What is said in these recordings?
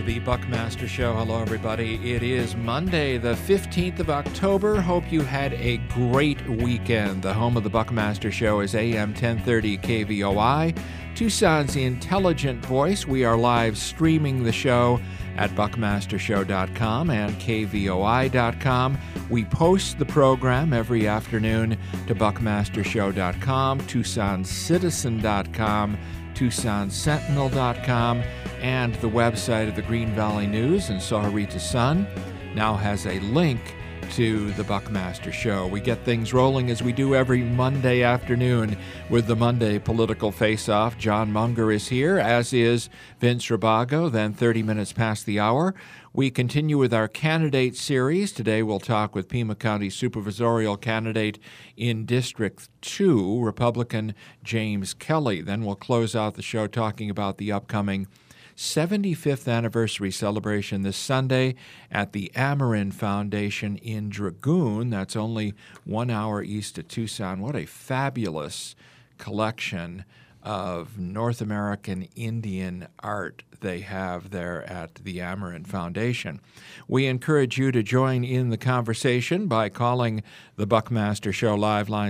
The Buckmaster Show. Hello, everybody. It is Monday, the 15th of October. Hope you had a great weekend. The home of the Buckmaster Show is AM 1030 KVOI, Tucson's intelligent voice. We are live streaming the show at buckmastershow.com and kvoi.com. We post the program every afternoon to buckmastershow.com, tucsonCitizen.com, tucsonsentinel.com, and the website of the Green Valley News and Sahuarita Sun now has a link to the Buckmaster Show. We get things rolling as we do every Monday afternoon with the Monday Political Face-Off. John Munger is here, as is Vince Rabago, then 30 minutes past the hour. We continue with our candidate series. Today we'll talk with Pima County Supervisorial candidate in District 2, Republican James Kelly. Then we'll close out the show talking about the upcoming 75th anniversary celebration this Sunday at the Ameren Foundation in Dragoon. That's only 1 hour east of Tucson. What a fabulous collection of North American Indian art they have there at the Ameren Foundation. We encourage you to join in the conversation by calling the Buckmaster Show live line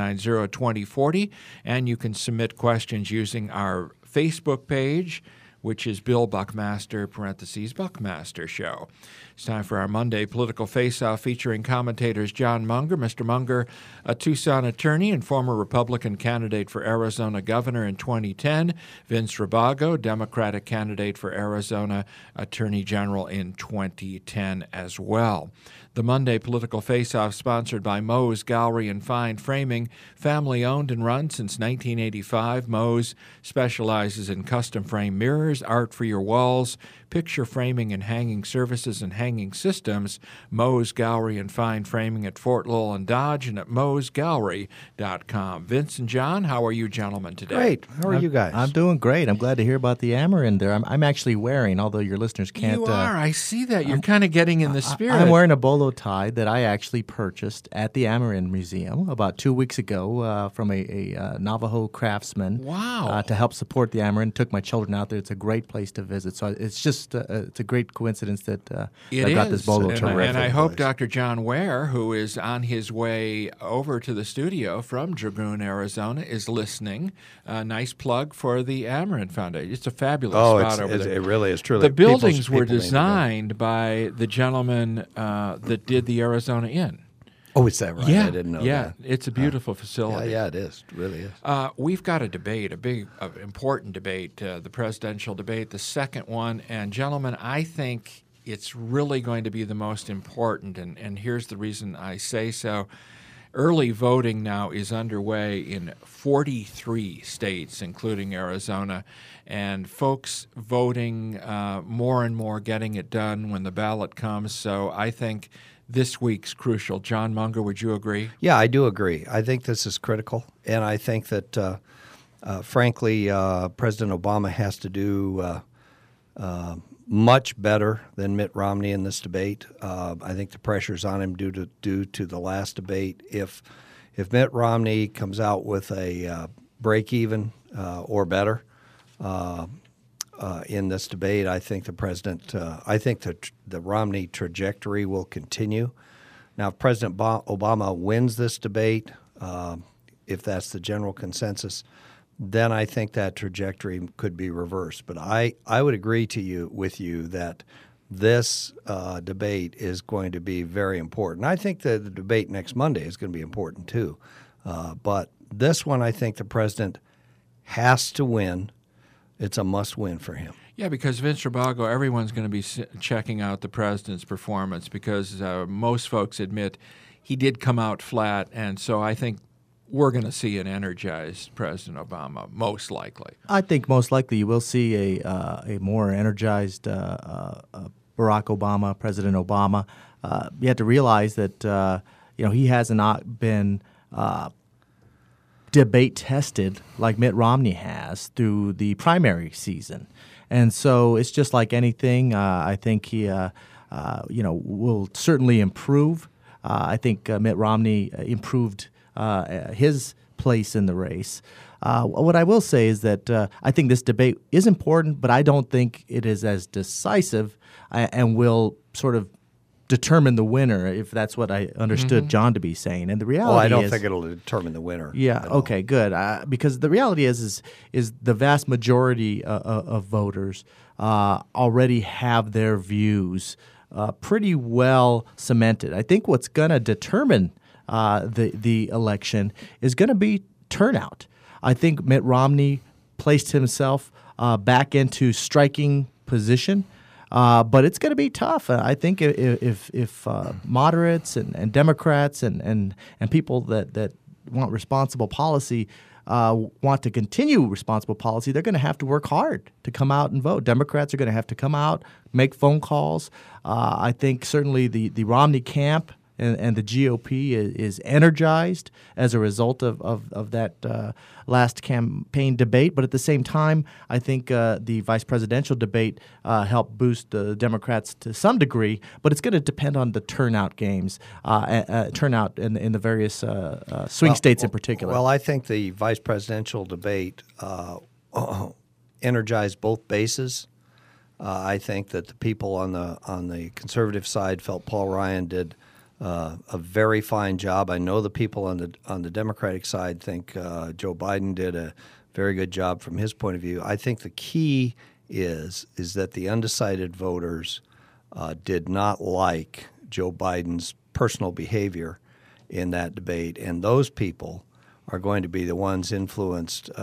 790-2040, and you can submit questions using our Facebook page, which is Bill Buckmaster, Buckmaster Show. It's time for our Monday Political Face-Off featuring commentators John Munger. Mr. Munger, a Tucson attorney and former Republican candidate for Arizona governor in 2010. Vince Rabago, Democratic candidate for Arizona Attorney General in 2010 as well. The Monday Political Face-Off sponsored by Moe's Gallery and Fine Framing, family-owned and run since 1985. Moe's specializes in custom frame mirrors, art for your walls, picture framing and hanging services and hanging systems. Moe's Gallery and Fine Framing at Fort Lowell and Dodge and at moesgallery.com. Vince and John, how are you gentlemen today? Great. How are you guys? I'm doing great. I'm glad to hear about the Ameren there. I'm actually wearing, although your listeners can't. You are. I see that. You're kind of getting in the spirit. I'm wearing a bolo tie that I actually purchased at the Ameren Museum about 2 weeks ago from a Navajo craftsman. Wow. To help support the Ameren. Took my children out there. It's a great place to visit. So it's just it's a great coincidence that I got this bolo tie. And I hope Dr. John Ware, who is on his way over to the studio from Dragoon, Arizona, is listening. Nice plug for the Ameren Foundation. It's a fabulous spot over there. It really is truly. The buildings were designed by the gentleman that did the Arizona Inn. Oh, is that right? Yeah, I didn't know that. Yeah, it's a beautiful facility. Yeah, it is. It really is. We've got a debate, a big, important debate, the presidential debate, the second one. And gentlemen, I think it's really going to be the most important, and here's the reason I say so. Early voting now is underway in 43 states, including Arizona, and folks voting more and more, getting it done when the ballot comes. So I think this week's crucial. John Munger, would you agree? Yeah, I do agree. I think this is critical, and I think that, frankly, President Obama has to do much better than Mitt Romney in this debate. I think the pressure's on him due to the last debate. If Mitt Romney comes out with a break even or better in this debate, I think the president, I think the Romney trajectory will continue. Now, if President Obama wins this debate, if that's the general consensus, then I think that trajectory could be reversed. But I would agree with you that this debate is going to be very important. I think that the debate next Monday is going to be important too. But this one, I think the president has to win. It's a must-win for him. Yeah, because Vince Rabago, everyone's going to be checking out the president's performance because most folks admit he did come out flat, and so I think we're going to see an energized President Obama, most likely. I think most likely you will see a more energized Barack Obama, President Obama. You have to realize that he hasn't been debate tested like Mitt Romney has through the primary season, and so it's just like anything. I think he will certainly improve. I think Mitt Romney improved his place in the race. What I will say is that I think this debate is important, but I don't think it is as decisive and will sort of determine the winner, if that's what I understood John to be saying. And the reality I don't is, think it'll determine the winner. yeah, okay, good. Because the reality is the vast majority of voters already have their views pretty well cemented. I think what's going to determine the election is going to be turnout. I think Mitt Romney placed himself back into striking position. But it's going to be tough. I think if moderates and Democrats and people that want responsible policy want to continue responsible policy, they're going to have to work hard to come out and vote. Democrats are going to have to come out, make phone calls. I think certainly the Romney camp and the GOP is energized as a result of that last campaign debate. But at the same time, I think the vice presidential debate helped boost the Democrats to some degree. But it's going to depend on the turnout turnout in the various swing states in particular. Well, I think the vice presidential debate energized both bases. I think that the people on the conservative side felt Paul Ryan did a very fine job. I know the people on the Democratic side think Joe Biden did a very good job from his point of view. I think the key is that the undecided voters did not like Joe Biden's personal behavior in that debate, and those people are going to be the ones influenced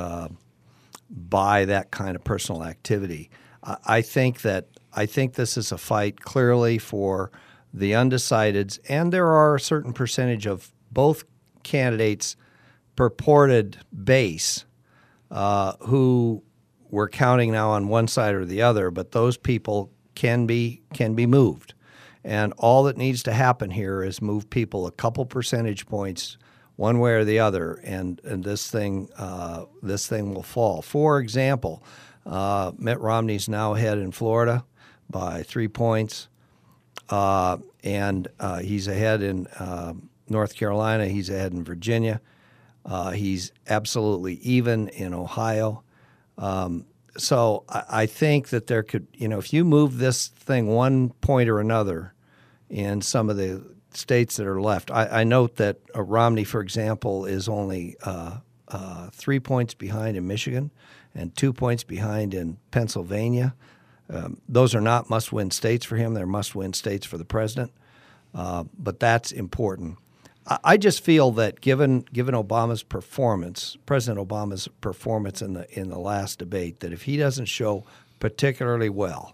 by that kind of personal activity. I think this is a fight clearly for the undecideds, and there are a certain percentage of both candidates' purported base who we're counting now on one side or the other, but those people can be moved. And all that needs to happen here is move people a couple percentage points one way or the other, and this thing will fall. For example, Mitt Romney's now ahead in Florida by 3 points. And he's ahead in North Carolina. He's ahead in Virginia. He's absolutely even in Ohio. So I think that there could, if you move this thing 1 point or another in some of the states that are left, I note that Romney, for example, is only 3 points behind in Michigan and 2 points behind in Pennsylvania. Those are not must-win states for him. They're must-win states for the president. But that's important. I just feel that given Obama's performance, President Obama's performance in the last debate, that if he doesn't show particularly well,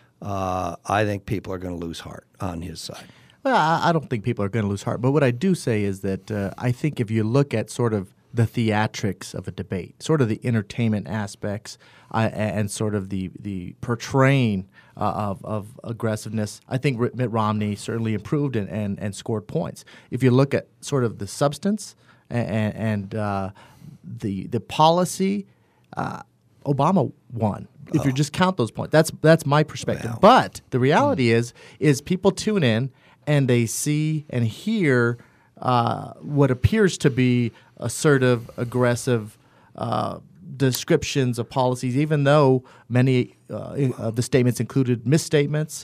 I think people are going to lose heart on his side. Well, I don't think people are going to lose heart. But what I do say is that I think if you look at sort of the theatrics of a debate, sort of the entertainment aspects, and sort of the portraying of aggressiveness, I think Mitt Romney certainly improved and scored points. If you look at sort of the substance and the policy, Obama won. If you just count those points, that's my perspective. Well, but the reality is people tune in and they see and hear what appears to be assertive, aggressive descriptions of policies, even though many of the statements included misstatements.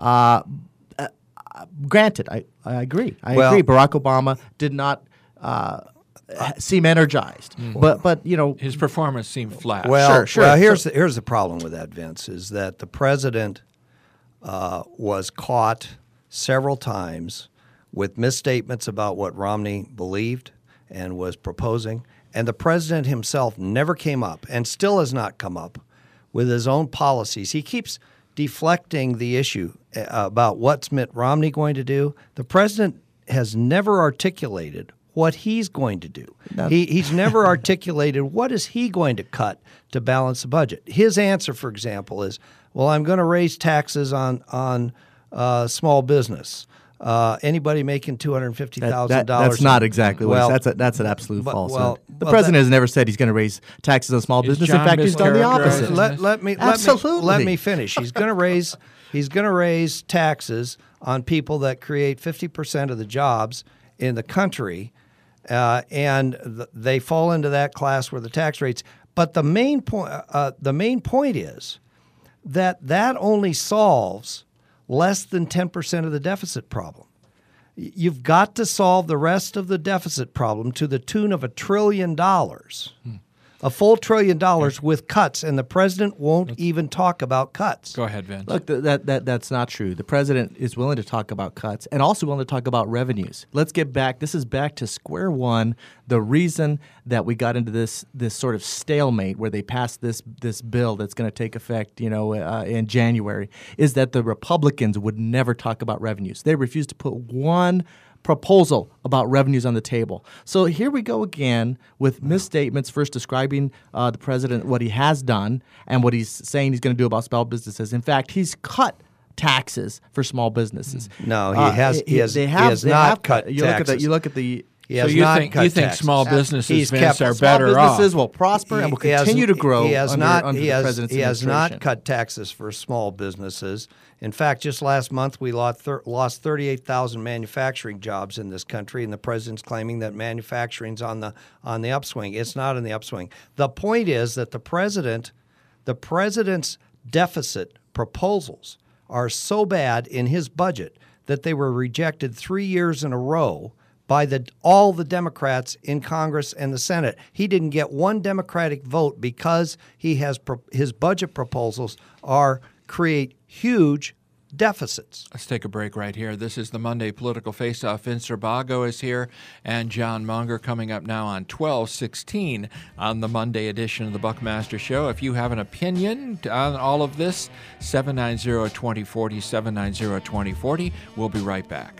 Granted, I agree. I agree. Barack Obama did not seem energized, but his performance seemed flat. Well, sure. Well, here's the problem with that, Vince, is that the president was caught several times with misstatements about what Romney believed and was proposing. And the president himself never came up and still has not come up with his own policies. He keeps deflecting the issue about what's Mitt Romney going to do. The president has never articulated what he's going to do. He's never articulated what is he going to cut to balance the budget. His answer, for example, is, well, I'm going to raise taxes on small business. Anybody making $250,000. That's not exactly what that's an absolute falsehood. The president has never said he's going to raise taxes on small business. In fact, he's done the opposite. Let me finish. He's going to raise taxes on people that create 50% of the jobs in the country, They fall into that class where the tax rates. But the main point is that only solves less than 10% of the deficit problem. You've got to solve the rest of the deficit problem to the tune of $1 trillion. A full $1 trillion with cuts, and the president won't even talk about cuts. Go ahead, Vince. Look, that's not true. The president is willing to talk about cuts and also willing to talk about revenues. Let's get back. This is back to square one. The reason that we got into this sort of stalemate where they passed this bill that's going to take effect, in January, is that the Republicans would never talk about revenues. They refused to put one proposal about revenues on the table. So here we go again with misstatements, first describing the president, what he has done, and what he's saying he's going to do about small businesses. In fact, he's cut taxes for small businesses. No, he has not cut taxes. You look at the So you think small businesses, Vince, are better off? Small businesses will prosper and will continue to grow under the president's administration. He has not cut taxes for small businesses. In fact, just last month we lost 38,000 manufacturing jobs in this country, and the president's claiming that manufacturing's on the upswing. It's not on the upswing. The point is that the president's deficit proposals are so bad in his budget that they were rejected 3 years in a row by all the Democrats in Congress and the Senate. He didn't get one Democratic vote because his budget proposals create huge deficits. Let's take a break right here. This is the Monday Political Face-Off. Vince Zerbago is here, and John Munger coming up now on 12:16 on the Monday edition of the Buckmaster Show. If you have an opinion on all of this, 790-2040, 790-2040. We'll be right back.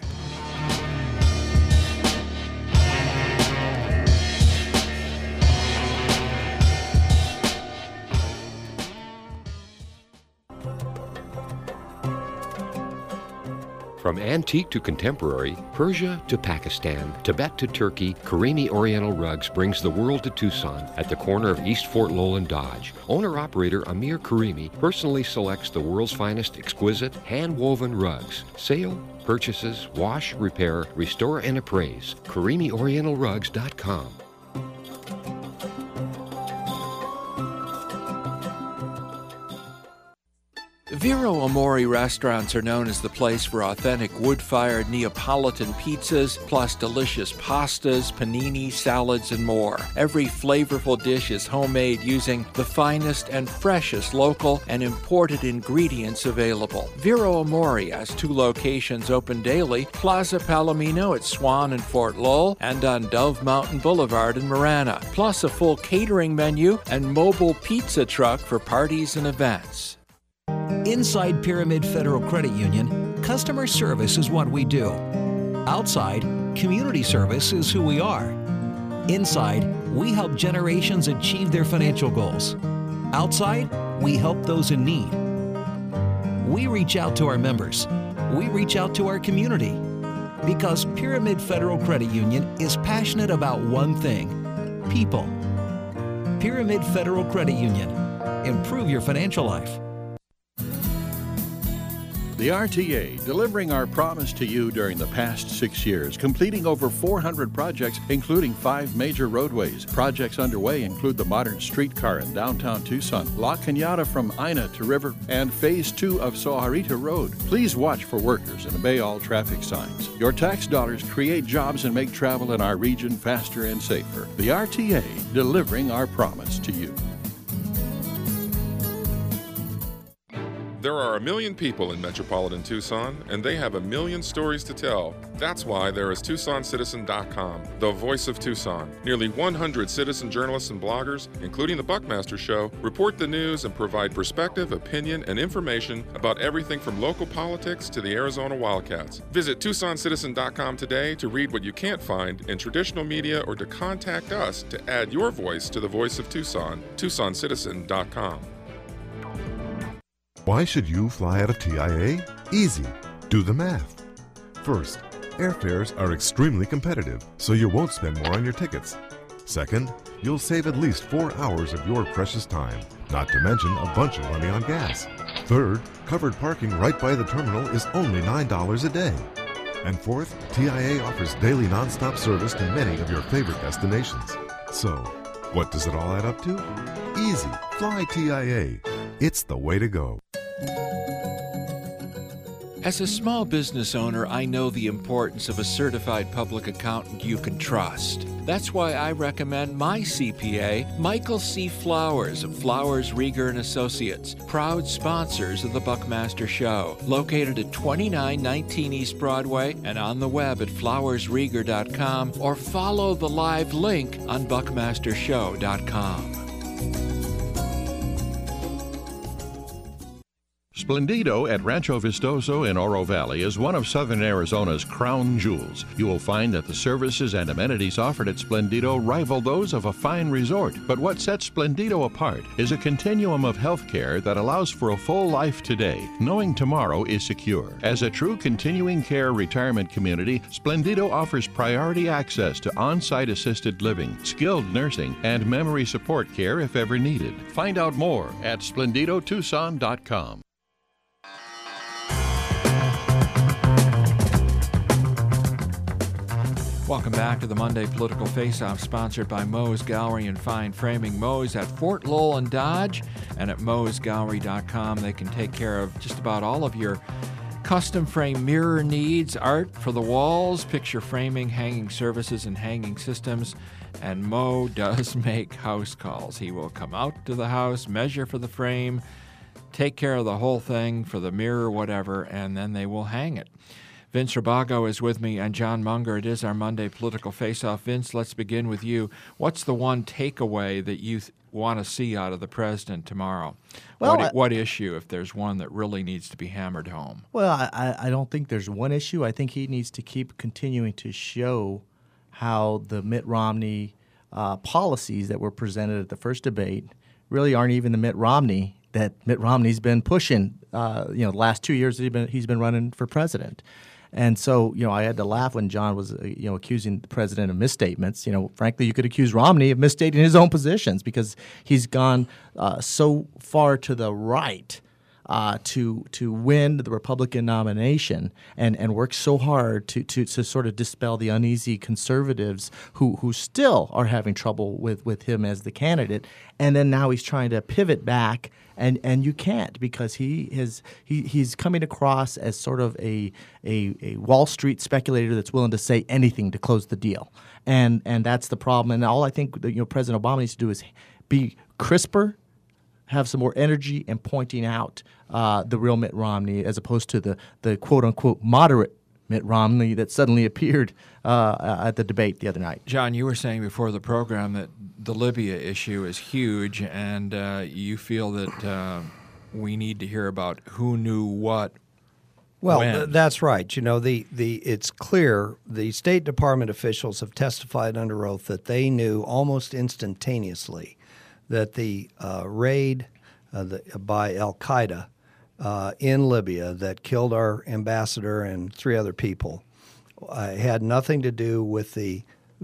From antique to contemporary, Persia to Pakistan, Tibet to Turkey, Karimi Oriental Rugs brings the world to Tucson at the corner of East Fort Lowell and Dodge. Owner-operator Amir Karimi personally selects the world's finest exquisite, hand-woven rugs. Sale, purchases, wash, repair, restore, and appraise. KarimiOrientalRugs.com. Vero Amore restaurants are known as the place for authentic wood-fired Neapolitan pizzas, plus delicious pastas, panini, salads, and more. Every flavorful dish is homemade using the finest and freshest local and imported ingredients available. Vero Amore has 2 locations open daily, Plaza Palomino at Swan and Fort Lowell, and on Dove Mountain Boulevard in Marana, plus a full catering menu and mobile pizza truck for parties and events. Inside Pyramid Federal Credit Union, customer service is what we do. Outside, community service is who we are. Inside, we help generations achieve their financial goals. Outside, we help those in need. We reach out to our members. We reach out to our community. Because Pyramid Federal Credit Union is passionate about one thing: people. Pyramid Federal Credit Union. Improve your financial life. The RTA, delivering our promise to you during the past 6 years, completing over 400 projects, including 5 major roadways. Projects underway include the modern streetcar in downtown Tucson, La Cañada from Ina to River, and Phase 2 of Sojarita Road. Please watch for workers and obey all traffic signs. Your tax dollars create jobs and make travel in our region faster and safer. The RTA, delivering our promise to you. There are 1 million people in metropolitan Tucson, and they have 1 million stories to tell. That's why there is TucsonCitizen.com, the voice of Tucson. Nearly 100 citizen journalists and bloggers, including the Buckmaster Show, report the news and provide perspective, opinion, and information about everything from local politics to the Arizona Wildcats. Visit TucsonCitizen.com today to read what you can't find in traditional media or to contact us to add your voice to the voice of Tucson. TucsonCitizen.com. Why should you fly out of TIA? Easy. Do the math. First, airfares are extremely competitive, so you won't spend more on your tickets. Second, you'll save at least 4 hours of your precious time, not to mention a bunch of money on gas. Third, covered parking right by the terminal is only $9 a day. And fourth, TIA offers daily nonstop service to many of your favorite destinations. So, what does it all add up to? Easy. Fly TIA. It's the way to go. As a small business owner, I know the importance of a certified public accountant you can trust. That's why I recommend my CPA, Michael C. Flowers of Flowers, Rieger & Associates, proud sponsors of the Buckmaster Show, located at 2919 East Broadway and on the web at flowersrieger.com, or follow the live link on buckmastershow.com. Splendido at Rancho Vistoso in Oro Valley is one of Southern Arizona's crown jewels. You will find that the services and amenities offered at Splendido rival those of a fine resort. But what sets Splendido apart is a continuum of health care that allows for a full life today, knowing tomorrow is secure. As a true continuing care retirement community, Splendido offers priority access to on-site assisted living, skilled nursing, and memory support care if ever needed. Find out more at splendidotucson.com. Welcome back to the Monday Political Face-Off, sponsored by Moe's Gallery and Fine Framing. Moe's at Fort Lowell and Dodge, and at moesgallery.com. They can take care of just about all of your custom frame mirror needs, art for the walls, picture framing, hanging services, and hanging systems. And Moe does make house calls. He will come out to the house, measure for the frame, take care of the whole thing for the mirror, whatever, and then they will hang it. Vince Rabago is with me, and John Munger. It is our Monday Political Face-Off. Vince, let's begin with you. What's the one takeaway that you want to see out of the president tomorrow? Well, what issue, if there's one that really needs to be hammered home? Well, I don't think there's one issue. I think he needs to keep continuing to show how the Mitt Romney policies that were presented at the first debate really aren't even the Mitt Romney that Mitt Romney's been pushing. The last 2 years he's been running for president. And so, I had to laugh when John was, accusing the president of misstatements. Frankly, you could accuse Romney of misstating his own positions because he's gone so far to the right to win the Republican nomination and work so hard to sort of dispel the uneasy conservatives who still are having trouble with him as the candidate. And then now he's trying to pivot back. And you can't, because he's coming across as sort of a Wall Street speculator that's willing to say anything to close the deal, and that's the problem. And all I think that, President Obama needs to do is be crisper, have some more energy, and pointing out the real Mitt Romney as opposed to the quote unquote moderate Mitt Romney that suddenly appeared at the debate the other night. John, you were saying before the program that the Libya issue is huge, and you feel that we need to hear about who knew what. Well, that's right. It's clear the State Department officials have testified under oath that they knew almost instantaneously that the raid by Al-Qaeda in Libya that killed our ambassador and 3 other people had nothing to do with the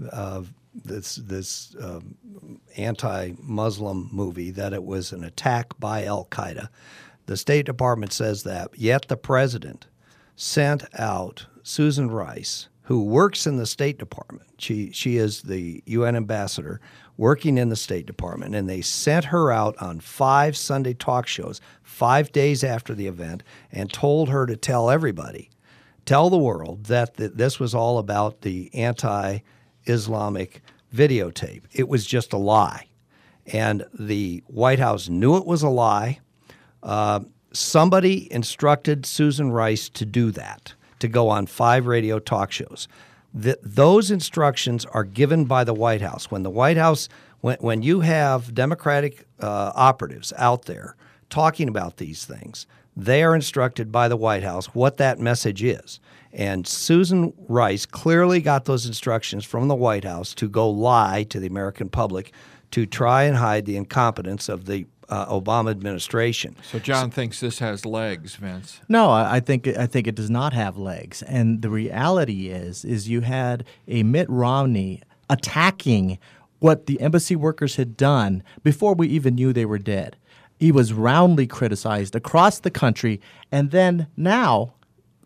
this anti-Muslim movie, that it was an attack by Al-Qaeda. The State Department says that, yet the president sent out Susan Rice, who works in the State Department. She is the UN ambassador working in the State Department, and they sent her out on 5 Sunday talk shows 5 days after the event and told her to tell the world that this was all about the anti-Islamic videotape. It was just a lie. And the White House knew it was a lie. Somebody instructed Susan Rice to do that, to go on 5 radio talk shows. Those instructions are given by the White House. When the White House, when you have Democratic operatives out there talking about these things, they are instructed by the White House what that message is. And Susan Rice clearly got those instructions from the White House to go lie to the American public to try and hide the incompetence of the Obama administration. So John thinks this has legs, Vince. No, I think it does not have legs. And the reality is you had a Mitt Romney attacking what the embassy workers had done before we even knew they were dead. He was roundly criticized across the country, and then now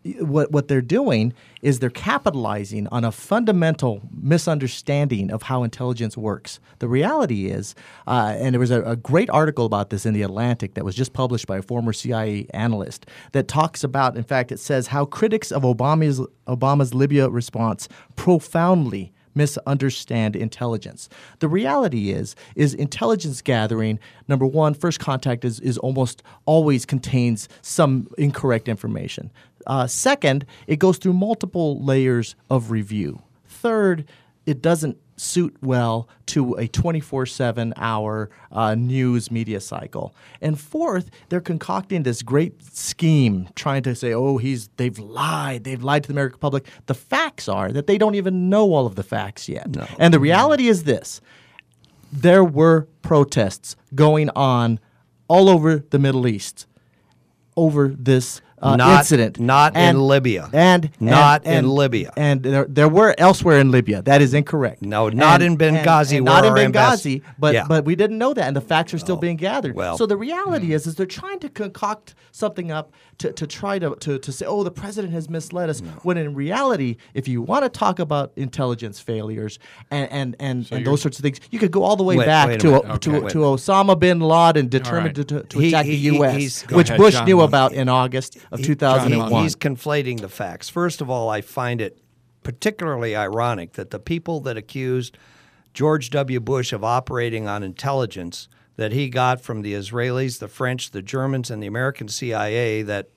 what they're doing is they're capitalizing on a fundamental misunderstanding of how intelligence works. The reality is, and there was a great article about this in The Atlantic that was just published by a former CIA analyst that talks about, in fact, it says how critics of Obama's Libya response profoundly misunderstand intelligence. The reality is intelligence gathering, number one, first contact is almost always contains some incorrect information. Second, it goes through multiple layers of review. Third, it doesn't suit well to a 24/7 hour news media cycle. And fourth, they're concocting this great scheme trying to say, they've lied to the American public. The facts are that they don't even know all of the facts yet. No. And the reality is this: there were protests going on all over the Middle East over this incident. Not in Libya. And in Libya. And there were elsewhere in Libya. That is incorrect. No, not in Benghazi. Not in Benghazi, but we didn't know that, and the facts are still being gathered. Well, so the reality is they're trying to concoct something up to try to say, the president has misled us, when in reality, if you want to talk about intelligence failures and those sorts of things, you could go all the way back to Osama bin Laden determined to attack the U.S., which Bush knew about in August of 2001. He's conflating the facts. First of all, I find it particularly ironic that the people that accused George W. Bush of operating on intelligence that he got from the Israelis, the French, the Germans, and the American CIA that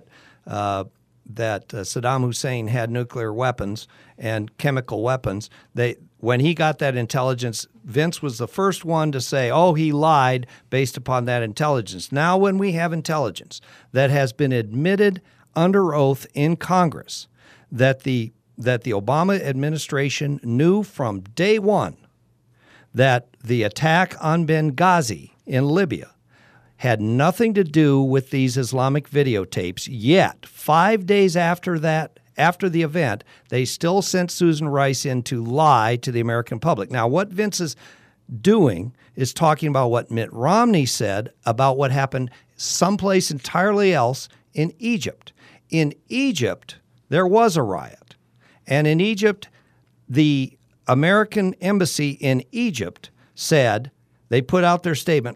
Saddam Hussein had nuclear weapons and chemical weapons. When he got that intelligence, Vince was the first one to say, he lied based upon that intelligence. Now when we have intelligence that has been admitted under oath in Congress that the Obama administration knew from day one that the attack on Benghazi in Libya had nothing to do with these Islamic videotapes, yet 5 days after the event, they still sent Susan Rice in to lie to the American public. Now, what Vince is doing is talking about what Mitt Romney said about what happened someplace entirely else in Egypt. In Egypt, there was a riot. And in Egypt, the American embassy in Egypt said, they put out their statement,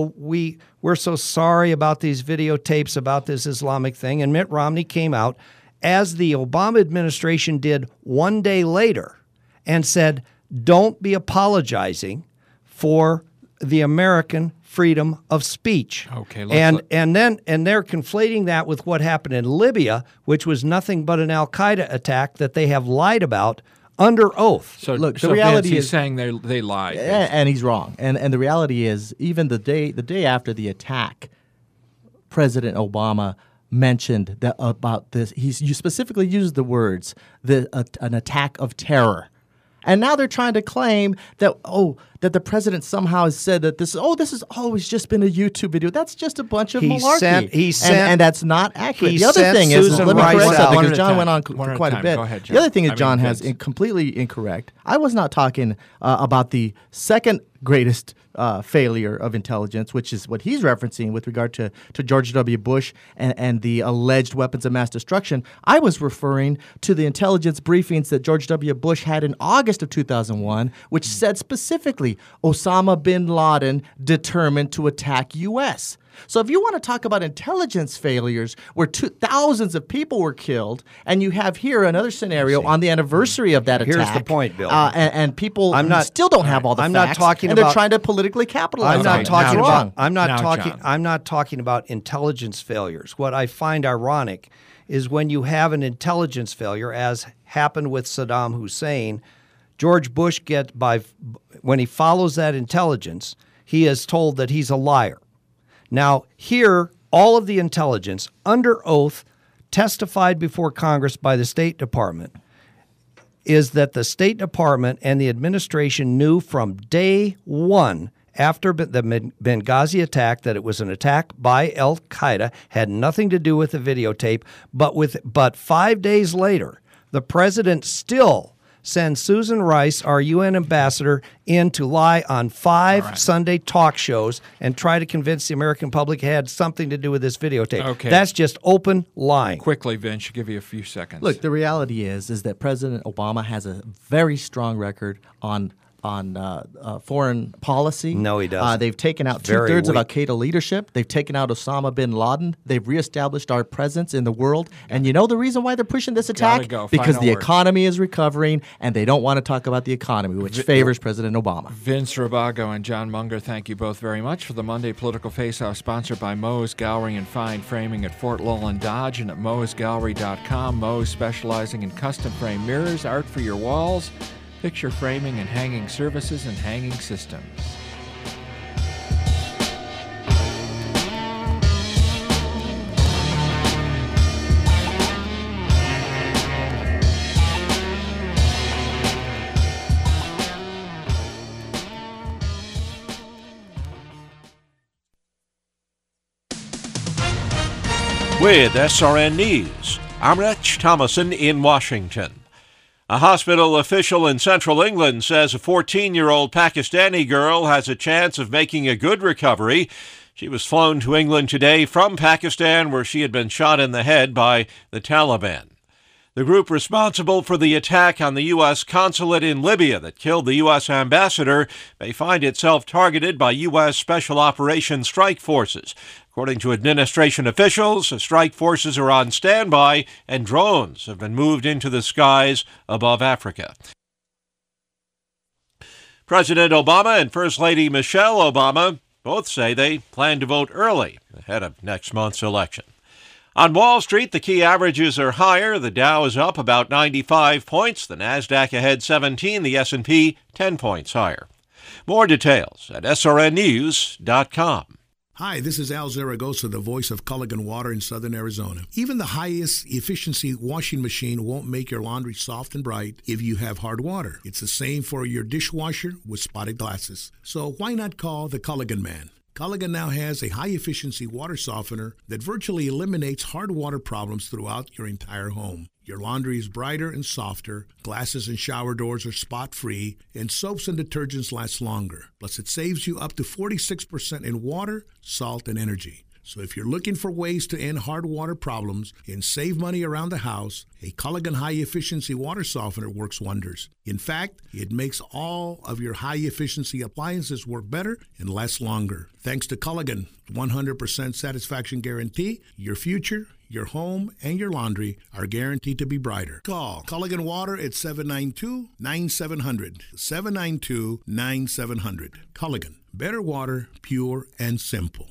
we're so sorry about these videotapes about this Islamic thing. And Mitt Romney came out, as the Obama administration did 1 day later, and said, don't be apologizing for the American freedom of speech. Okay, and they're conflating that with what happened in Libya, which was nothing but an Al-Qaeda attack that they have lied about under oath. So look, the reality is he's saying they lied, and he's wrong. And the reality is, even the day after the attack, President Obama mentioned that about this. You specifically used the words an attack of terror. And now they're trying to claim that the president somehow has said that this has always just been a YouTube video. That's just a bunch of malarkey. And that's not accurate. The other thing is, let me correct that because John went on quite a bit. Go ahead, John. The other thing is John has completely incorrect. I was not talking about the second greatest failure of intelligence, which is what he's referencing with regard to George W. Bush and the alleged weapons of mass destruction. I was referring to the intelligence briefings that George W. Bush had in August of 2001, which said specifically Osama bin Laden determined to attack U.S. So if you want to talk about intelligence failures where thousands of people were killed, and you have here another scenario on the anniversary of that attack. Here's the point, Bill. And people still don't have all the facts. They're trying to politically capitalize. I'm not talking about intelligence failures. What I find ironic is when you have an intelligence failure, as happened with Saddam Hussein, George Bush when he follows that intelligence, he is told that he's a liar. Now, here, all of the intelligence under oath testified before Congress by the State Department is that the State Department and the administration knew from day one after the Benghazi attack that it was an attack by Al-Qaeda, had nothing to do with the videotape, but 5 days later, the president still send Susan Rice, our UN ambassador, in to lie on 5 Sunday talk shows and try to convince the American public it had something to do with this videotape. Okay. That's just open lying. Quickly, Vince, I'll give you a few seconds. Look, the reality is that President Obama has a very strong record on foreign policy. No, he doesn't. They've taken out Very 2/3 of weak. Al-Qaeda leadership. They've taken out Osama bin Laden. They've reestablished our presence in the world. And you know the reason why they're pushing this attack? Go. Because Final the word. economy is recovering, and they don't want to talk about the economy, which favors President Obama. Vince Rabago and John Munger, thank you both very much for the Monday Political Face-Off, sponsored by Moe's Gallery and Fine Framing at Fort Lowell and Dodge and at moesgallery.com. Moe's specializing in custom frame mirrors, art for your walls, picture framing and hanging services and hanging systems. With SRN News, I'm Rich Thomason in Washington. A hospital official in central England says a 14-year-old Pakistani girl has a chance of making a good recovery. She was flown to England today from Pakistan, where she had been shot in the head by the Taliban. The group responsible for the attack on the U.S. consulate in Libya that killed the U.S. ambassador may find itself targeted by U.S. Special Operations Strike Forces. According to administration officials, the strike forces are on standby and drones have been moved into the skies above Africa. President Obama and First Lady Michelle Obama both say they plan to vote early ahead of next month's election. On Wall Street, the key averages are higher. The Dow is up about 95 points, the Nasdaq ahead 17, the S&P 10 points higher. More details at srnnews.com. Hi, this is Al Zaragoza, the voice of Culligan Water in southern Arizona. Even the highest efficiency washing machine won't make your laundry soft and bright if you have hard water. It's the same for your dishwasher with spotted glasses. So why not call the Culligan Man? Culligan now has a high-efficiency water softener that virtually eliminates hard water problems throughout your entire home. Your laundry is brighter and softer, glasses and shower doors are spot-free, and soaps and detergents last longer. Plus, it saves you up to 46% in water, salt, and energy. So if you're looking for ways to end hard water problems and save money around the house, a Culligan high-efficiency water softener works wonders. In fact, it makes all of your high-efficiency appliances work better and last longer. Thanks to Culligan 100% satisfaction guarantee, your future, your home, and your laundry are guaranteed to be brighter. Call Culligan Water at 792-9700. 792-9700. Culligan. Better water, pure and simple.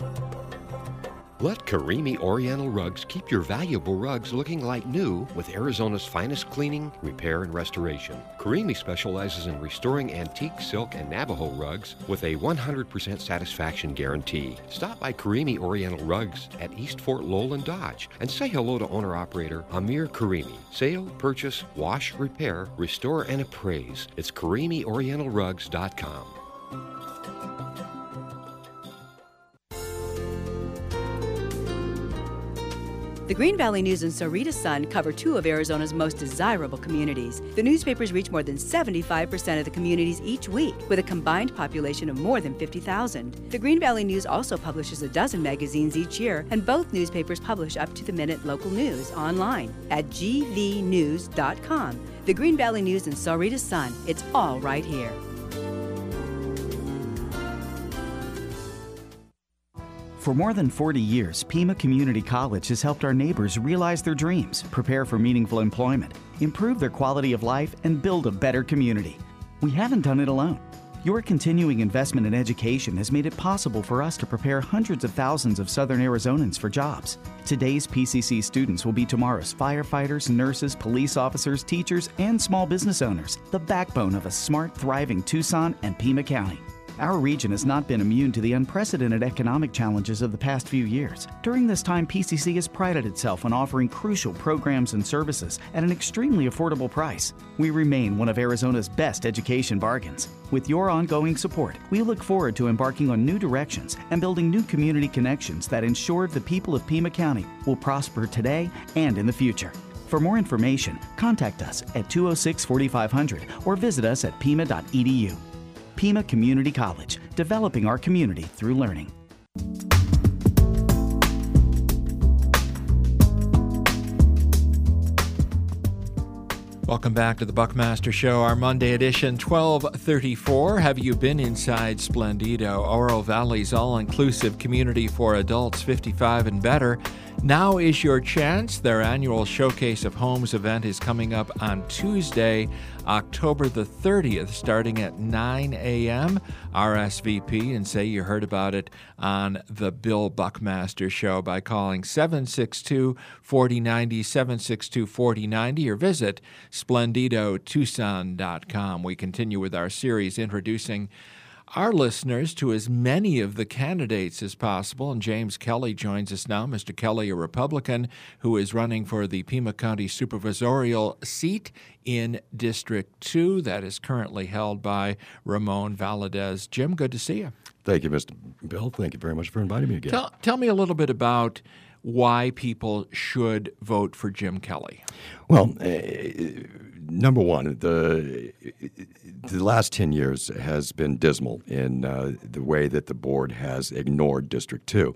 Let Karimi Oriental Rugs keep your valuable rugs looking like new with Arizona's finest cleaning, repair, and restoration. Karimi specializes in restoring antique silk and Navajo rugs with a 100% satisfaction guarantee. Stop by Karimi Oriental Rugs at East Fort Lowell and Dodge and say hello to owner-operator Amir Karimi. Sale, purchase, wash, repair, restore, and appraise. It's KarimiOrientalRugs.com. The Green Valley News and Sarita Sun cover two of Arizona's most desirable communities. The newspapers reach more than 75% of the communities each week, with a combined population of more than 50,000. The Green Valley News also publishes a dozen magazines each year, and both newspapers publish up-to-the-minute local news online at gvnews.com. The Green Valley News and Sarita Sun, it's all right here. For more than 40 years, Pima Community College has helped our neighbors realize their dreams, prepare for meaningful employment, improve their quality of life, and build a better community. We haven't done it alone. Your continuing investment in education has made it possible for us to prepare hundreds of thousands of Southern Arizonans for jobs. Today's PCC students will be tomorrow's firefighters, nurses, police officers, teachers, and small business owners, the backbone of a smart, thriving Tucson and Pima County. Our region has not been immune to the unprecedented economic challenges of the past few years. During this time, PCC has prided itself on offering crucial programs and services at an extremely affordable price. We remain one of Arizona's best education bargains. With your ongoing support, we look forward to embarking on new directions and building new community connections that ensure the people of Pima County will prosper today and in the future. For more information, contact us at 206-4500 or visit us at pima.edu. Pima Community College, developing our community through learning. Welcome back to the Buckmaster Show, our Monday edition, 12:34. Have you been inside Splendido, Oro Valley's all-inclusive community for adults 55 and better? Now is your chance. Their annual Showcase of Homes event is coming up on Tuesday, October the 30th, starting at 9 a.m. RSVP and say you heard about it on the Bill Buckmaster Show by calling 762-4090, 762-4090, or visit SplendidoTucson.com. We continue with our series introducing our listeners to as many of the candidates as possible, and James Kelly joins us now. Mr. Kelly, a Republican who is running for the Pima County supervisorial seat in District 2 that is currently held by Ramon Valadez. Jim, good to see you. Thank you, Mr. Bill. Thank you very much for inviting me again. Tell me a little bit about why people should vote for Jim Kelly. Well, number one, the last 10 years has been dismal in the way that the board has ignored District 2.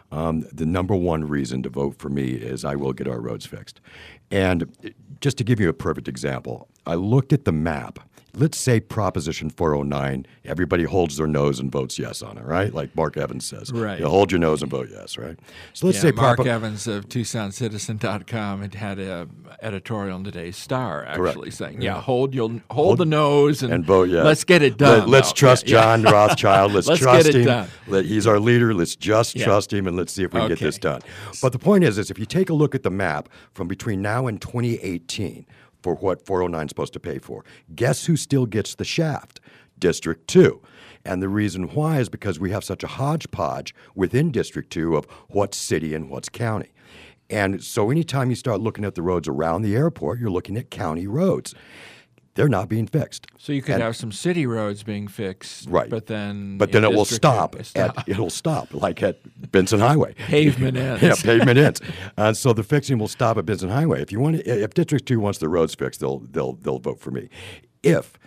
The number one reason to vote for me is I will get our roads fixed. And just to give you a perfect example, I looked at the map. Let's say Proposition 409, everybody holds their nose and votes yes on it, right? Like Mark Evans says. Right. You hold your nose and vote yes, right? So let's say Mark Evans of TucsonCitizen.com had an editorial in today's Star actually saying, hold the nose and vote yes. Let's get it done. Let's trust John Rothschild. Let's trust get it him. Done. He's our leader. Let's just trust him and let's see if we can get this done. But the point is if you take a look at the map from between now and 2018, for what 409 is supposed to pay for. Guess who still gets the shaft? District 2. And the reason why is because we have such a hodgepodge within District 2 of what's city and what's county. And so anytime you start looking at the roads around the airport, you're looking at county roads. They're not being fixed. So you could have some city roads being fixed, right? But then it will stop. It'll stop, like at Benson Highway. Pavement ends. Yeah, pavement ends. And so the fixing will stop at Benson Highway. If District 2 wants the roads fixed, they'll vote for me. If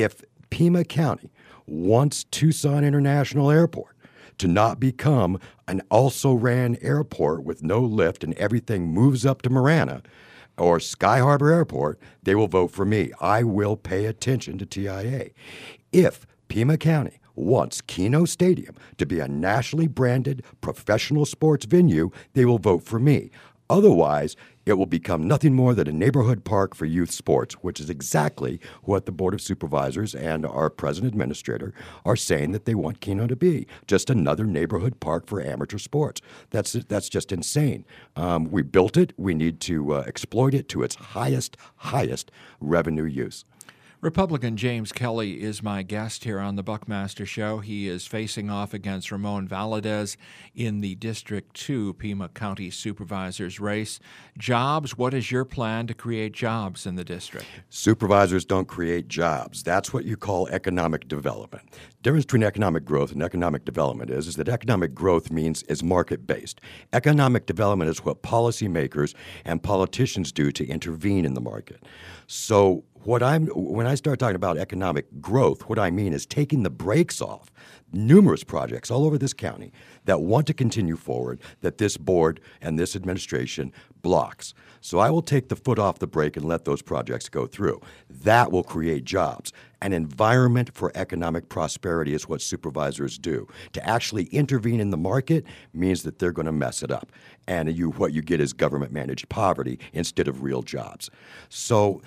Pima County wants Tucson International Airport to not become an also-ran airport with no lift and everything moves up to Marana, or Sky Harbor Airport, they will vote for me. I will pay attention to TIA. If Pima County wants Keno Stadium to be a nationally branded professional sports venue, they will vote for me. Otherwise, it will become nothing more than a neighborhood park for youth sports, which is exactly what the Board of Supervisors and our President Administrator are saying that they want Keno to be, just another neighborhood park for amateur sports. That's just insane. We built it. We need to exploit it to its highest revenue use. Republican James Kelly is my guest here on the Buckmaster Show. He is facing off against Ramon Valadez in the District 2 Pima County Supervisor's race. Jobs, what is your plan to create jobs in the district? Supervisors don't create jobs. That's what you call economic development. The difference between economic growth and economic development is that economic growth is market-based. Economic development is what policymakers and politicians do to intervene in the market. So when I start talking about economic growth, what I mean is taking the brakes off numerous projects all over this county that want to continue forward that this board and this administration blocks. So I will take the foot off the brake and let those projects go through. That will create jobs. An environment for economic prosperity is what supervisors do. To actually intervene in the market means that they're going to mess it up. And what you get is government-managed poverty instead of real jobs. So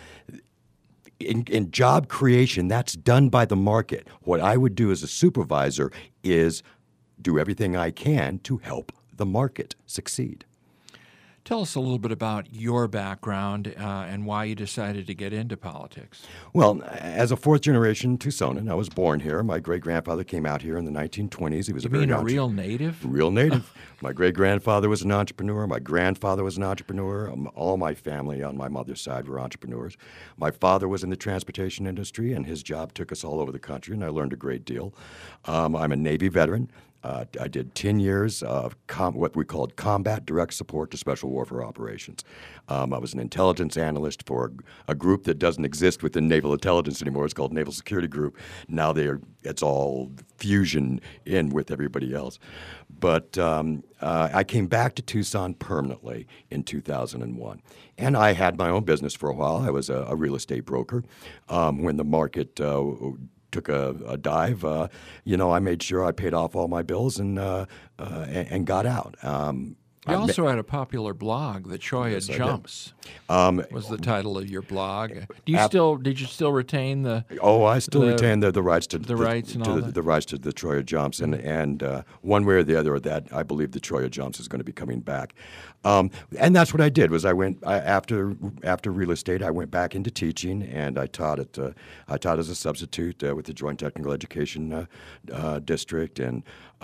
in job creation, that's done by the market. What I would do as a supervisor is do everything I can to help the market succeed. Tell us a little bit about your background and why you decided to get into politics. Well, as a fourth-generation Tucsonan, I was born here. My great-grandfather came out here in the 1920s. He was a real native? Real native. My great-grandfather was an entrepreneur. My grandfather was an entrepreneur. All my family on my mother's side were entrepreneurs. My father was in the transportation industry, and his job took us all over the country, and I learned a great deal. I'm a Navy veteran. I did 10 years of what we called combat direct support to special warfare operations. I was an intelligence analyst for a group that doesn't exist within naval intelligence anymore. It's called Naval Security Group. Now it's all fusion in with everybody else. But I came back to Tucson permanently in 2001. And I had my own business for a while. I was a real estate broker. When the market took a dive, I made sure I paid off all my bills and got out. You also had a popular blog, The Cholla Jumps. Was the title of your blog? Did you still retain the? Oh, I still retain the rights to the rights and all that? The rights to the Cholla Jumps, and one way or the other, that I believe the Cholla Jumps is going to be coming back. And that's what I did. Was after real estate, I went back into teaching, and I taught as a substitute with the Joint Technical Education District, and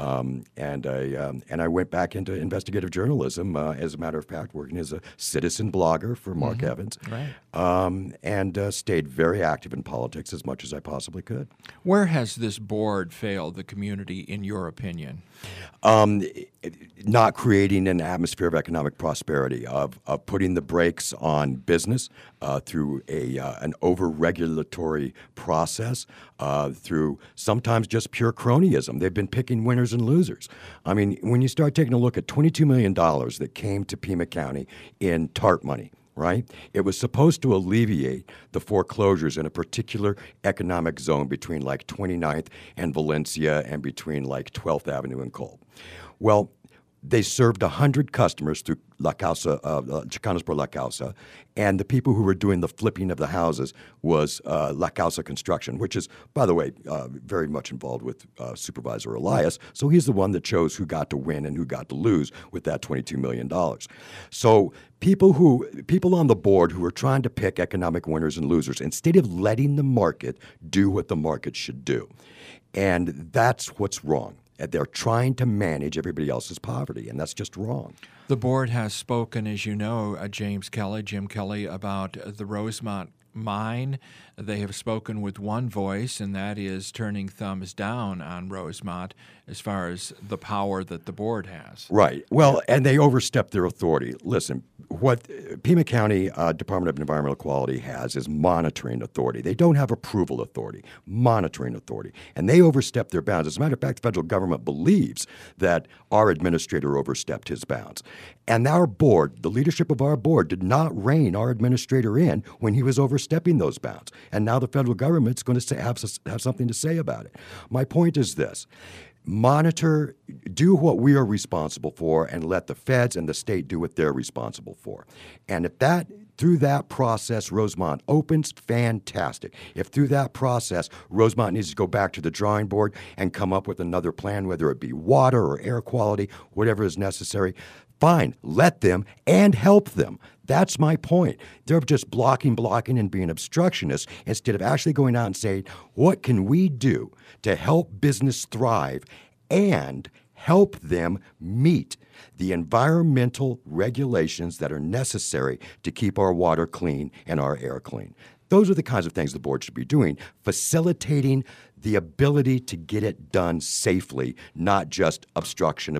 I went back into investigative journalism. As a matter of fact, working as a citizen blogger for Mark Evans, and stayed very active in politics as much as I possibly could. Where has this board failed the community, in your opinion? Not creating an atmosphere of economic prosperity, of putting the brakes on business through an over-regulatory process, through sometimes just pure cronyism. They've been picking winners and losers. I mean, when you start taking a look at $22 million that came to Pima County in TARP money, right? It was supposed to alleviate the foreclosures in a particular economic zone between like 29th and Valencia and between like 12th Avenue and Cole. Well, they served 100 customers through La Causa, Chicanos por La Causa, and the people who were doing the flipping of the houses was La Causa Construction, which is, by the way, very much involved with Supervisor Elias. So he's the one that chose who got to win and who got to lose with that $22 million. So people on the board who are trying to pick economic winners and losers, instead of letting the market do what the market should do. And that's what's wrong. They're trying to manage everybody else's poverty, and that's just wrong. The board has spoken, as you know, Jim Kelly, about the Rosemont mine. They have spoken with one voice, and that is turning thumbs down on Rosemont as far as the power that the board has. Right. Well, and they overstepped their authority. Listen, what Pima County Department of Environmental Quality has is monitoring authority. They don't have approval authority, monitoring authority. And they overstepped their bounds. As a matter of fact, the federal government believes that our administrator overstepped his bounds. And our board, the leadership of our board, did not rein our administrator in when he was overstepping those bounds. And now the federal government's going to have something to say about it. My point is this. Monitor, do what we are responsible for, and let the feds and the state do what they're responsible for. And if through that process Rosemont opens, fantastic. If through that process Rosemont needs to go back to the drawing board and come up with another plan, whether it be water or air quality, whatever is necessary, fine, let them and help them. That's my point. They're just blocking, and being obstructionists instead of actually going out and saying, what can we do to help business thrive and help them meet the environmental regulations that are necessary to keep our water clean and our air clean. Those are the kinds of things the board should be doing, facilitating the ability to get it done safely, not just obstruction.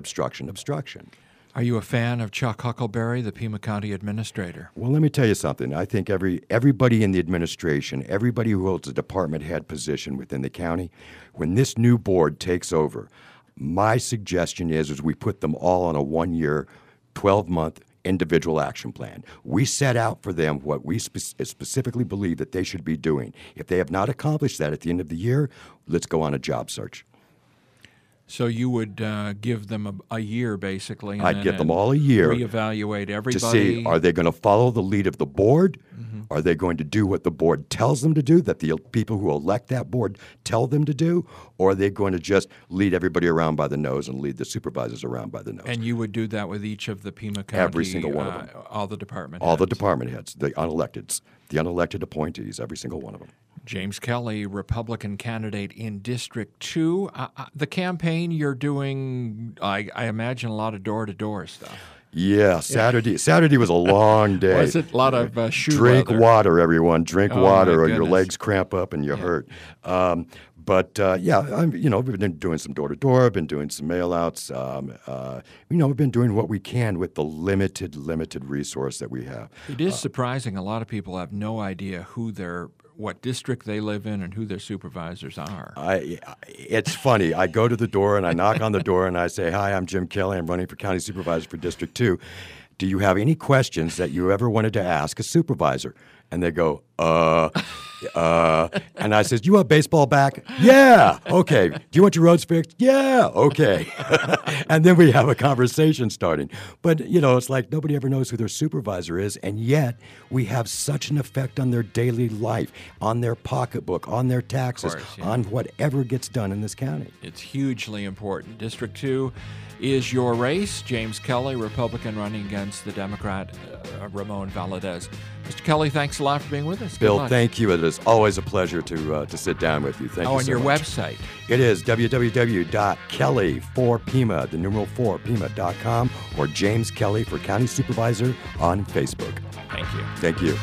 Are you a fan of Chuck Huckleberry, the Pima County Administrator? Well, let me tell you something. I think everybody in the administration, everybody who holds a department head position within the county, when this new board takes over, my suggestion is we put them all on a 1-year, 12-month individual action plan. We set out for them what we specifically believe that they should be doing. If they have not accomplished that at the end of the year, let's go on a job search. So you would give them a year, basically. And I'd give them all a year. Reevaluate everybody. To see, are they going to follow the lead of the board? Mm-hmm. Are they going to do what the board tells them to do, that the people who elect that board tell them to do? Or are they going to just lead everybody around by the nose and lead the supervisors around by the nose? And you would do that with each of the Pima County? Every single one of them. All the department heads? All the department heads, the unelected appointees, every single one of them. James Kelly, Republican candidate in District 2. The campaign you're doing, I imagine, a lot of door-to-door stuff. Yeah, Saturday was a long day. Was it a lot of shoe Drink leather? Water, everyone. Drink water or your legs cramp up and you hurt. But we've been doing some door-to-door, been doing some mail-outs. We've been doing what we can with the limited resource that we have. It is surprising. A lot of people have no idea what district they live in and who their supervisors are. It's funny. I go to the door and I knock on the door and I say, "Hi, I'm Jim Kelly. I'm running for county supervisor for District 2. Do you have any questions that you ever wanted to ask a supervisor?" And they go, and I says, "Do you have baseball back?" "Yeah." "Okay. Do you want your roads fixed?" "Yeah." "Okay." And then we have a conversation starting. But, it's like nobody ever knows who their supervisor is, and yet we have such an effect on their daily life, on their pocketbook, on their taxes, on whatever gets done in this county. It's hugely important. District 2 is your race. James Kelly, Republican, running against the Democrat, Ramon Valadez. Mr. Kelly, thanks a lot for being with us. Bill, thank you. It is always a pleasure to sit down with you. Thank you so much. And your website? It is www.kelly4pima, the numeral 4pima.com, or James Kelly for County Supervisor on Facebook. Thank you. Thank you.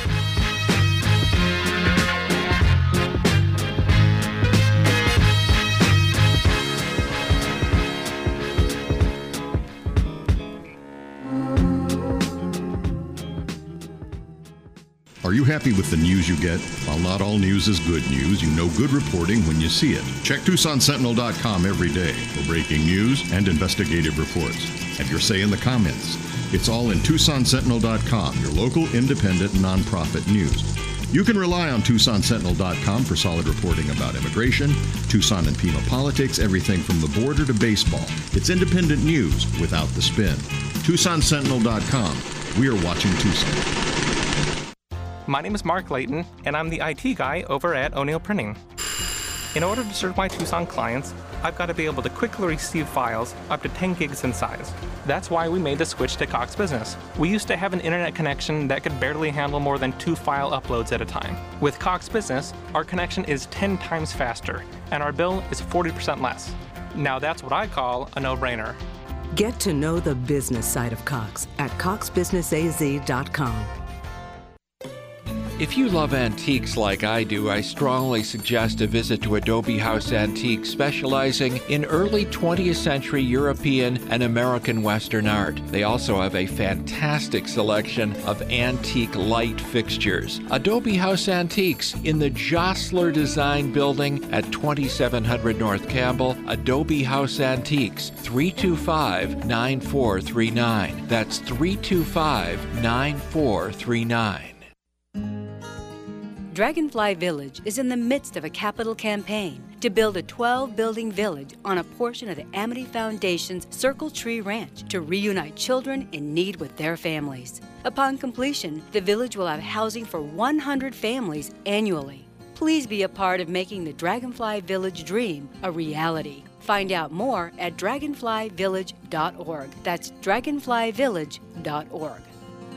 Are you happy with the news you get? While not all news is good news, you know good reporting when you see it. Check TucsonSentinel.com every day for breaking news and investigative reports. Have your say in the comments. It's all in TucsonSentinel.com, your local independent nonprofit news. You can rely on TucsonSentinel.com for solid reporting about immigration, Tucson and Pima politics, everything from the border to baseball. It's independent news without the spin. TucsonSentinel.com. We are watching Tucson. My name is Mark Layton, and I'm the IT guy over at O'Neill Printing. In order to serve my Tucson clients, I've got to be able to quickly receive files up to 10 gigs in size. That's why we made the switch to Cox Business. We used to have an internet connection that could barely handle more than 2 file uploads at a time. With Cox Business, our connection is 10 times faster, and our bill is 40% less. Now that's what I call a no-brainer. Get to know the business side of Cox at coxbusinessaz.com. If you love antiques like I do, I strongly suggest a visit to Adobe House Antiques, specializing in early 20th century European and American Western art. They also have a fantastic selection of antique light fixtures. Adobe House Antiques in the Jostler Design Building at 2700 North Campbell. Adobe House Antiques, 325-9439. That's 325-9439. Dragonfly Village is in the midst of a capital campaign to build a 12-building village on a portion of the Amity Foundation's Circle Tree Ranch to reunite children in need with their families. Upon completion, the village will have housing for 100 families annually. Please be a part of making the Dragonfly Village dream a reality. Find out more at dragonflyvillage.org. That's dragonflyvillage.org.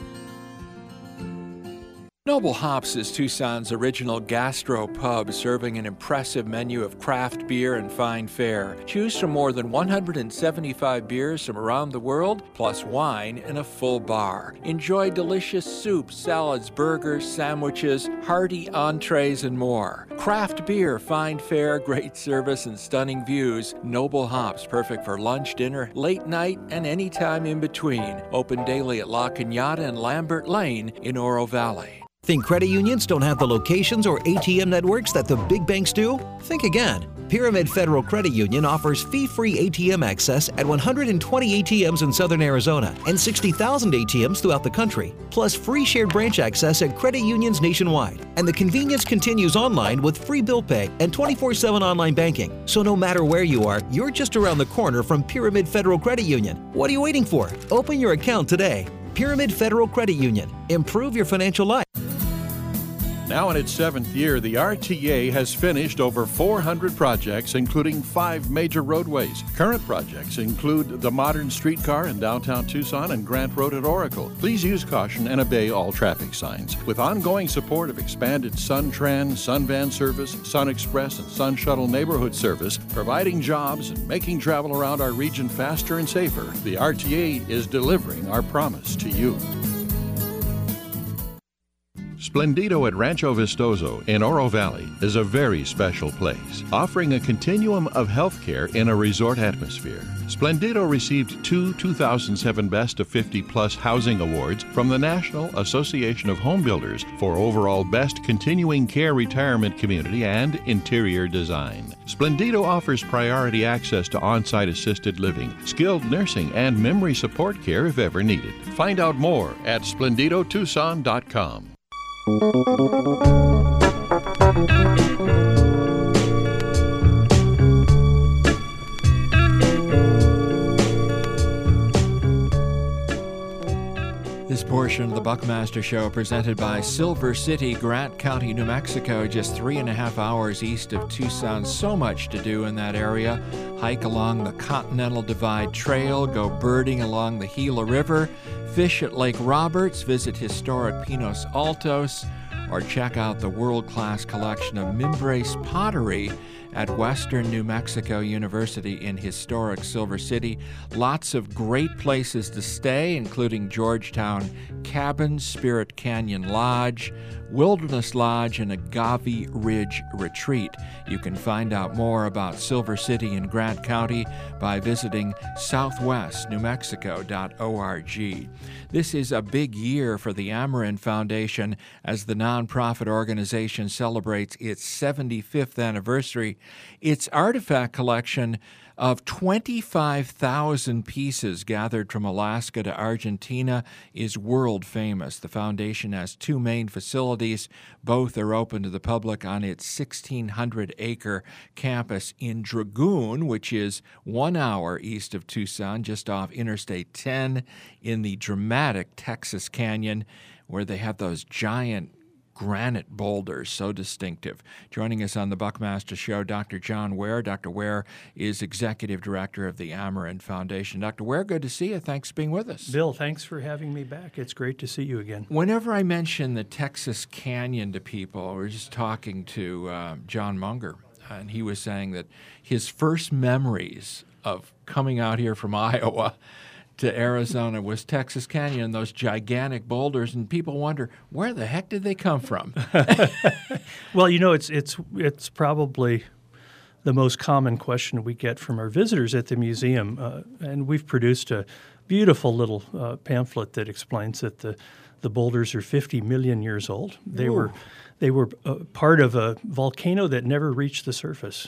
Noble Hops is Tucson's original gastro pub, serving an impressive menu of craft beer and fine fare. Choose from more than 175 beers from around the world, plus wine and a full bar. Enjoy delicious soups, salads, burgers, sandwiches, hearty entrees, and more. Craft beer, fine fare, great service, and stunning views. Noble Hops, perfect for lunch, dinner, late night, and any time in between. Open daily at La Cañada and Lambert Lane in Oro Valley. Think credit unions don't have the locations or ATM networks that the big banks do? Think again. Pyramid Federal Credit Union offers fee-free ATM access at 120 ATMs in southern Arizona and 60,000 ATMs throughout the country, plus free shared branch access at credit unions nationwide. And the convenience continues online with free bill pay and 24/7 online banking. So no matter where you are, you're just around the corner from Pyramid Federal Credit Union. What are you waiting for? Open your account today. Pyramid Federal Credit Union. Improve your financial life. Now in its 7th year, the RTA has finished over 400 projects, including 5 major roadways. Current projects include the modern streetcar in downtown Tucson and Grant Road at Oracle. Please use caution and obey all traffic signs. With ongoing support of expanded SunTran, SunVan service, Sun Express, and Sun Shuttle neighborhood service, providing jobs and making travel around our region faster and safer, the RTA is delivering our promise to you. Splendido at Rancho Vistoso in Oro Valley is a very special place, offering a continuum of healthcare in a resort atmosphere. Splendido received 2 2007 Best of 50 Plus Housing Awards from the National Association of Home Builders for overall Best Continuing Care Retirement Community and Interior Design. Splendido offers priority access to on-site assisted living, skilled nursing, and memory support care if ever needed. Find out more at splendidotucson.com. This portion of the Buckmaster Show presented by Silver City, Grant County, New Mexico, just 3.5 hours east of Tucson. So much to do in that area. Hike along the Continental Divide Trail, go birding along the Gila River, fish at Lake Roberts, visit historic Pinos Altos, or check out the world-class collection of Mimbres pottery at Western New Mexico University in historic Silver City. Lots of great places to stay, including Georgetown Cabins, Spirit Canyon Lodge, Wilderness Lodge, and Agave Ridge Retreat. You can find out more about Silver City and Grant County by visiting southwestnewmexico.org. This is a big year for the Ameren Foundation as the nonprofit organization celebrates its 75th anniversary. Its artifact collection of 25,000 pieces gathered from Alaska to Argentina is world famous. The foundation has 2 main facilities. Both are open to the public on its 1,600-acre campus in Dragoon, which is 1 hour east of Tucson, just off Interstate 10 in the dramatic Texas Canyon, where they have those giant granite boulders, so distinctive. Joining us on the Buckmaster Show, Dr. John Ware. Dr. Ware is Executive Director of the Ameren Foundation. Dr. Ware, good to see you. Thanks for being with us. Bill, thanks for having me back. It's great to see you again. Whenever I mention the Texas Canyon to people, we're just talking to John Munger, and he was saying that his first memories of coming out here from Iowa to Arizona was Texas Canyon, those gigantic boulders, and people wonder, where the heck did they come from? Well, you know, it's probably the most common question we get from our visitors at the museum, and we've produced a beautiful little pamphlet that explains that the boulders are 50 million years old. They were part of a volcano that never reached the surface,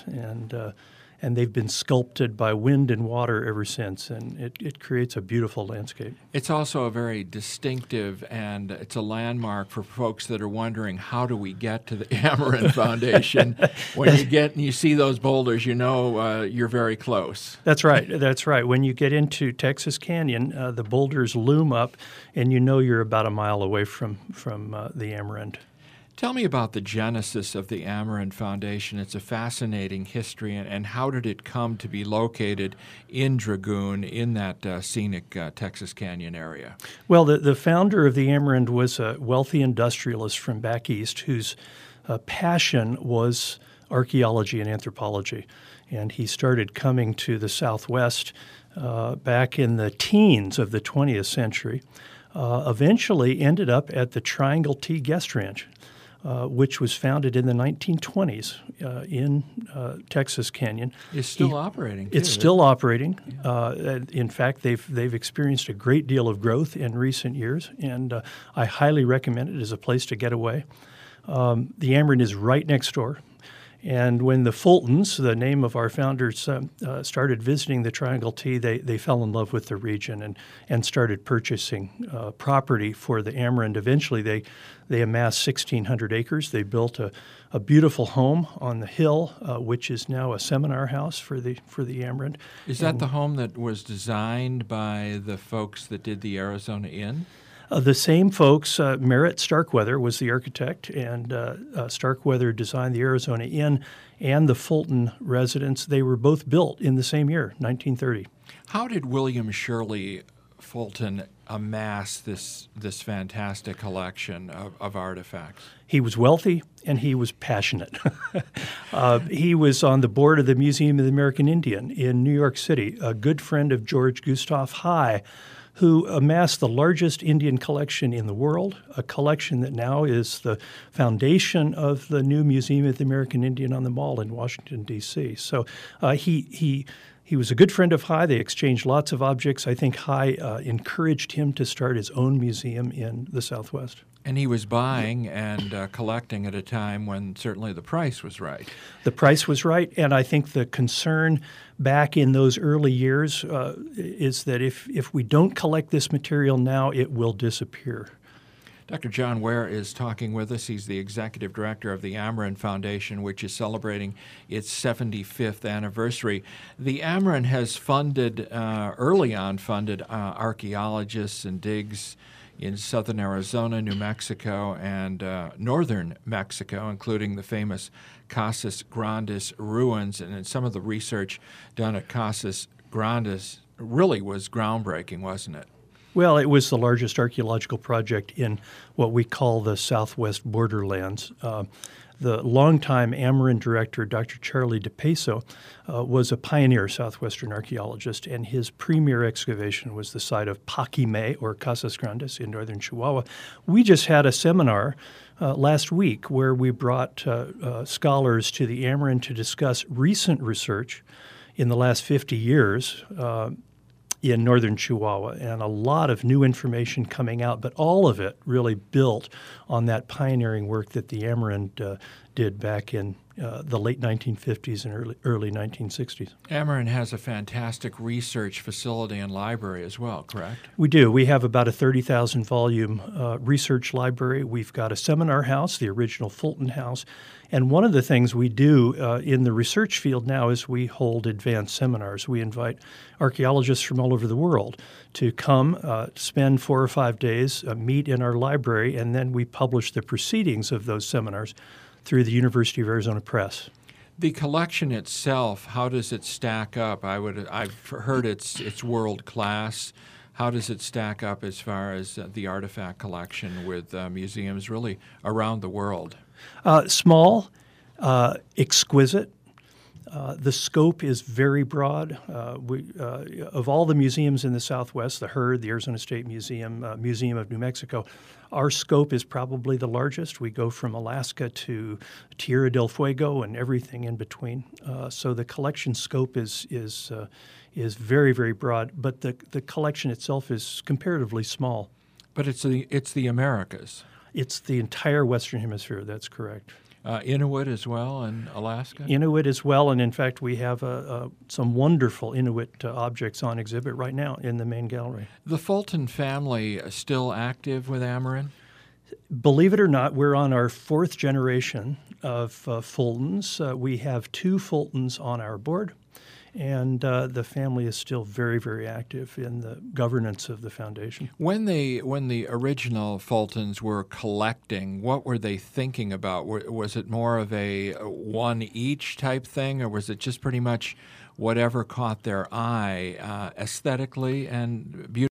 and they've been sculpted by wind and water ever since, and it creates a beautiful landscape. It's also a very distinctive, and it's a landmark for folks that are wondering, how do we get to the Ameren Foundation? When you get and you see those boulders, you know you're very close. That's right. That's right. When you get into Texas Canyon, the boulders loom up, and you know you're about a mile away from the Ameren. Tell me about the genesis of the Ameren Foundation. It's a fascinating history, and how did it come to be located in Dragoon, in that scenic Texas Canyon area? Well, the founder of the Ameren was a wealthy industrialist from back east whose passion was archaeology and anthropology. And he started coming to the Southwest back in the teens of the 20th century, eventually ended up at the Triangle T Guest Ranch, which was founded in the 1920s in Texas Canyon. It's still operating. It's still operating. In fact, they've experienced a great deal of growth in recent years, and I highly recommend it as a place to get away. The Ameren is right next door. And when the Fultons, the name of our founders, started visiting the Triangle T, they fell in love with the region and started purchasing property for the Ameren. Eventually, they amassed 1,600 acres. They built a beautiful home on the hill, which is now a seminar house for the Ameren. Is that the home that was designed by the folks that did the Arizona Inn? The same folks, Merritt Starkweather was the architect, and Starkweather designed the Arizona Inn and the Fulton residence. They were both built in the same year, 1930. How did William Shirley Fulton amass this fantastic collection of artifacts? He was wealthy and he was passionate. He was on the board of the Museum of the American Indian in New York City, a good friend of George Gustav Heye, who amassed the largest Indian collection in the world, a collection that now is the foundation of the new Museum of the American Indian on the Mall in Washington, D.C. So he was a good friend of High. They exchanged lots of objects. I think High encouraged him to start his own museum in the Southwest. And he was buying and collecting at a time when certainly the price was right. The price was right, and I think the concern back in those early years is that if we don't collect this material now, it will disappear. Dr. John Ware is talking with us. He's the executive director of the Ameren Foundation, which is celebrating its 75th anniversary. The Ameren has funded, early on funded archaeologists and digs in southern Arizona, New Mexico, and northern Mexico, including the famous Casas Grandes ruins. And some of the research done at Casas Grandes really was groundbreaking, wasn't it? Well, it was the largest archaeological project in what we call the Southwest borderlands. The longtime Ameren director, Dr. Charlie DePeso, was a pioneer Southwestern archaeologist, and his premier excavation was the site of Paquime, or Casas Grandes, in northern Chihuahua. We just had a seminar last week where we brought scholars to the Ameren to discuss recent research in the last 50 years in northern Chihuahua, and a lot of new information coming out, but all of it really built on that pioneering work that the Ameren did back in the late 1950s and early 1960s. Ameren has a fantastic research facility and library as well, correct? We do. We have about a 30,000-volume research library. We've got a seminar house, the original Fulton House, and one of the things we do in the research field now is we hold advanced seminars. We invite archaeologists from all over the world to come, spend 4 or 5 days, meet in our library, and then we publish the proceedings of those seminars through the University of Arizona Press. The collection itself, how does it stack up? I've heard it's world class. How does it stack up as far as the artifact collection with museums really around the world? Small, exquisite. The scope is very broad. Of all the museums in the Southwest, the HURD, the Arizona State Museum, Museum of New Mexico, our scope is probably the largest. We go from Alaska to Tierra del Fuego and everything in between. So the collection scope is very, very broad, but the collection itself is comparatively small. But it's the Americas. It's the entire Western Hemisphere, that's correct. Inuit as well in Alaska? Inuit as well, and in fact we have some wonderful Inuit objects on exhibit right now in the main gallery. The Fulton family still active with Ameren? Believe it or not, we're on our 4th generation of Fultons. We have 2 Fultons on our board, and the family is still very, very active in the governance of the foundation. When the original Fultons were collecting, what were they thinking about? Was it more of a one each type thing, or was it just pretty much whatever caught their eye aesthetically and beautifully?